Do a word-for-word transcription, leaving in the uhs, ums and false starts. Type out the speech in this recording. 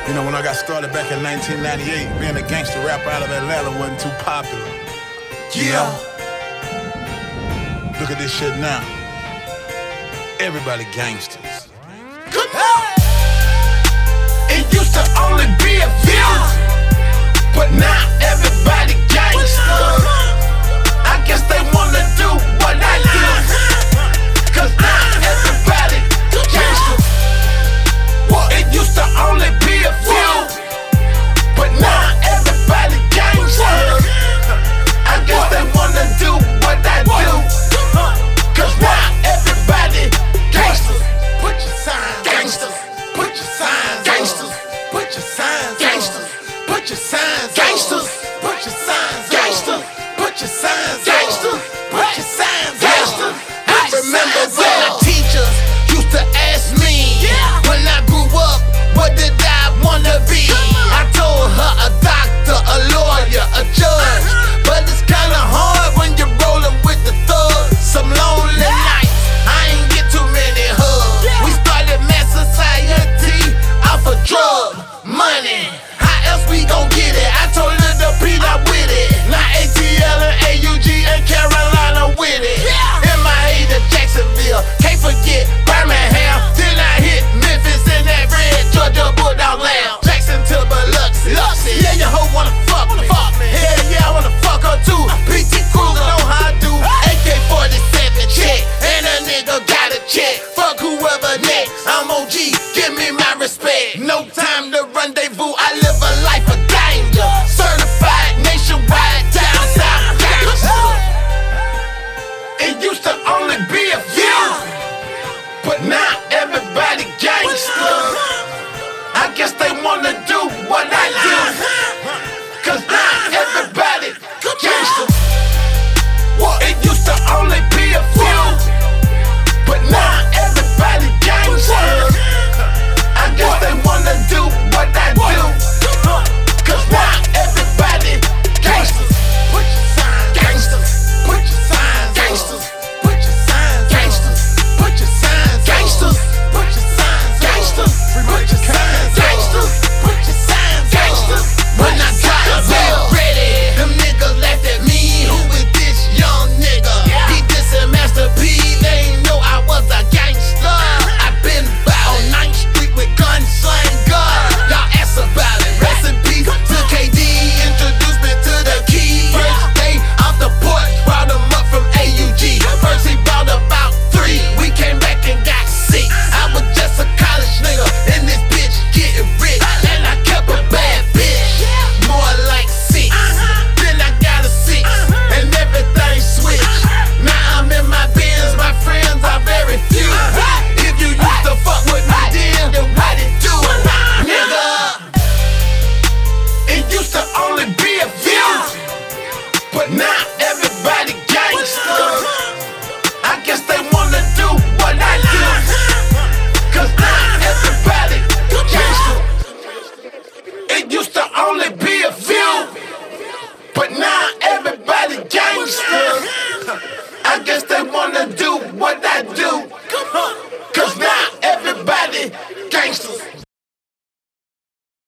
You know, when I got started back in nineteen ninety-eight, being a gangster rapper out of Atlanta wasn't too popular. Yeah. Look at this shit now. Everybody gangsters. Good night. It used to only be a few, but now everybody gangsters. I guess they wanna do what I do, cause now everybody gangsters. It used to only be a few, but now everybody gangsters. I guess they wanna do what I do, cause now everybody gangsters. Put your signs, gangsters. Put your signs, gangsters. Put your signs, gangsters. Put your signs, gangsters. Put your signs, gangsters. Put your signs, gangsters. Put your signs, gangsters. I remember when the teachers used to ask me, when I grew up, what did I wanna be? I told her a doctor, a lawyer, a judge. But it's kinda hard when you're rolling with the thugs. Some lonely nights, I ain't get too many hugs. We started mass society off of drug money. How else we gon' get it? I told her to be not with it. Now A T L and A U G and Carolina with it. M I A to Jacksonville, can't forget Birmingham. Then I hit Memphis in that red Georgia Bulldog Lamb. Jackson to Biloxi. Yeah, your hoe wanna fuck me. Hell yeah, I wanna fuck her too. P T Cruiser know how I do. A K forty-seven check, and a nigga got a check. Fuck whoever next. I'm O G, give me my respect. No time to rendezvous, I live a life of danger.